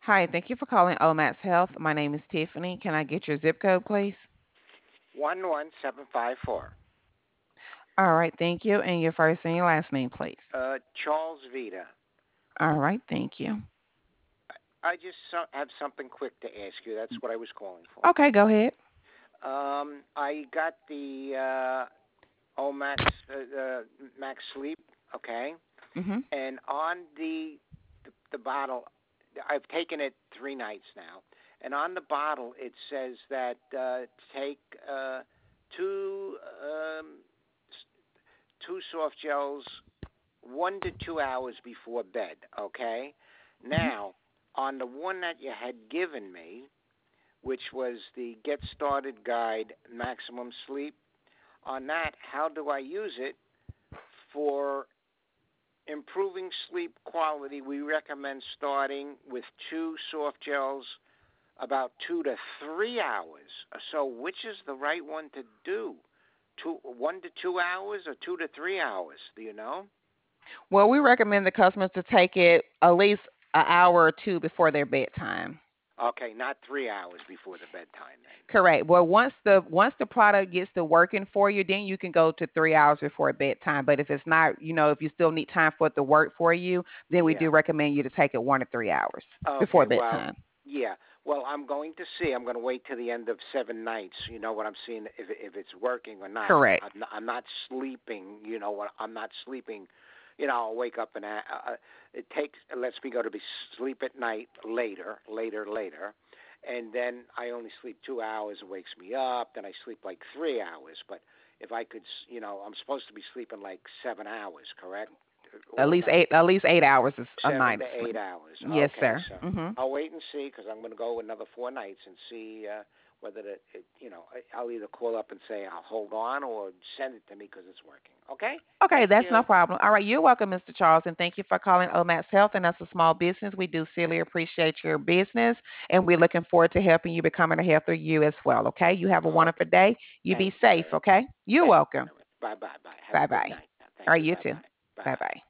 Hi, thank you for calling Omax Health. My name is Tiffany. Can I get your zip code, please? 11754. All right, thank you. And your first and your last name, please. Charles Vita. All right, thank you. I just have something quick to ask you. That's what I was calling for. Okay, go ahead. I got the Omax Max Sleep, okay, Mm-hmm. and on the bottle, I've taken it 3 nights now, and on the bottle it says that take two two soft gels 1 to 2 hours before bed. Okay. Mm-hmm. Now, on the one that you had given me, which was the Get Started Guide Maximum Sleep, on that, how do I use it for improving sleep quality? We recommend starting with two soft gels about 2 to 3 hours. So, which is the right one to do? 1 to 2 hours or 2 to 3 hours? Do you know? Well, we recommend the customers to take it at least an hour or two before their bedtime. Okay, not 3 hours before the bedtime then. Correct. Well, once the product gets to working for you, then you can go to 3 hours before bedtime. But if it's not, if you still need time for it to work for you, then we Yeah. do recommend you to take it 1 to 3 hours before Okay. Well, bedtime. yeah. Well, I'm going to see. I'm going to wait till the end of 7 nights. You know what I'm seeing if it's working or not. Correct. I'm not sleeping. You know what? I'm not sleeping. I'll wake up and it takes. It lets me go to be sleep at night later, and then I only sleep 2 hours. It wakes me up. Then I sleep like 3 hours. But if I could, I'm supposed to be sleeping like 7 hours, correct? At All least night. 8 8 hours is a Seven night to of eight sleep. hours. Yes, Okay, sir. so Hmm. I'll wait and see because I'm going to go another 4 nights and see whether I'll either call up and say I'll hold on or send it to me because it's working. Okay, Okay, thank that's no you. problem. All right, you're welcome, Mr. Charles, and thank you for calling Omax Health. And that's a small business. We do sincerely appreciate your business, and we're looking forward to helping you becoming a healthier you as well. Okay, you have a wonderful Okay, day. You be thank you safe. very, Okay, you're thank you welcome. very much. Bye bye bye. Have a Bye good bye. night. All Thank right, you. you Bye too. bye. Bye Bye. bye.